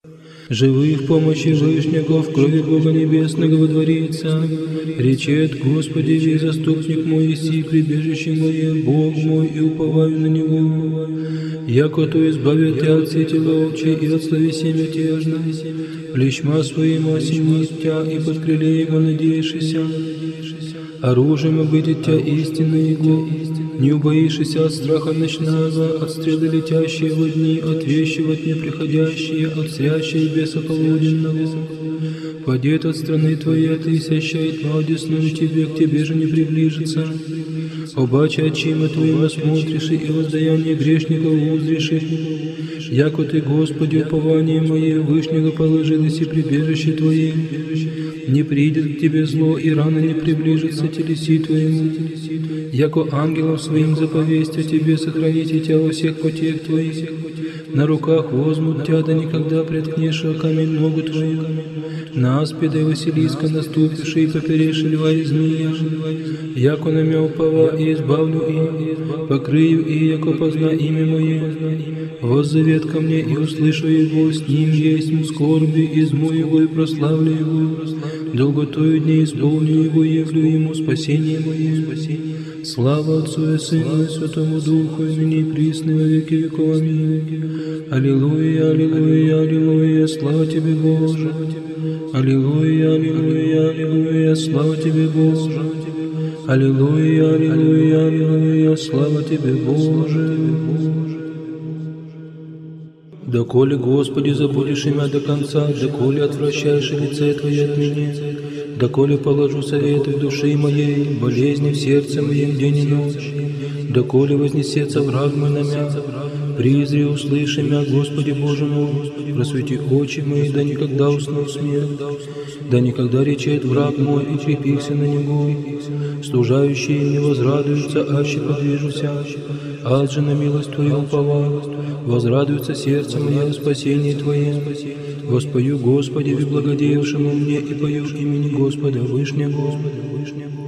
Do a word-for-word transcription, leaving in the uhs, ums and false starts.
Живы в помощи Вышнего, в крови Бога Небесного водворится. Речет: Господи, весь заступник мой, еси прибежище мое, Бог мой, и уповаю на Него. Яко то избавит Тя от сети волчьей и от словеси мятежной, плещма своим осенит Тя, и под крыле Его надеешься. Оружием обыдет Тя истина Его, не убоишься от страха ночного, от стрелы летящие во дни, от вещи во тьме приходящие, от зрящей беса полуденного. Падет от страны Твоей, тысяча, и тьма одесную Тебе, к Тебе же не приближится. Обаче очима Твоим осмотришь, и воздаяние грешников узришь. Яко Ты, Господи, упование мое, Вышнего положилось и прибежище Твое. Не придет к Тебе зло, и рано не приближится телеси Твоему. Яко ангелов своим заповесть о Тебе, сохраните Тя во всех путях Твоих. На руках возьмут Тя, да никогда преткнешь о камень ногу Твою. На аспида и Василиска наступишь, и поперешь льва и змея. Яко на мя упова, и избавлю и, покрою и, яко позна имя Мое. Воззовет ко мне, и услышу Его, с Ним есть в скорби, изму Его и прославлю Его. Долготою дней исполню Его, явлю Ему спасение Мое. Слава Отцу и Сыну и Святому Духу, и ныне и присно во веки веков. Аминь. Аллилуйя, аллилуйя, аллилуйя, слава Тебе, Боже. Аллилуйя, аллилуйя, аллилуйя, слава Тебе, Боже. Аллилуйя, аллилуйя, аллилуйя, слава Тебе, Боже. Доколе, Господи, забудешь имя до конца, доколе отвращаешь лице Твое от меня, доколе положу советы в душе моей, болезни в сердце моем день и ночь, доколе вознесется враг мой на мя, призри, услыши мя, Господи Боже мой, просвети очи мои, да никогда усну смерть, да никогда речет враг мой, и крепихся на него, служающие не возрадуются, аще подвижуся, ад же на милость Твою уповал, возрадуется сердце мое в спасении Твоем. Воспою Господи, благодеявшему мне, и пою имени Господа Вышнего.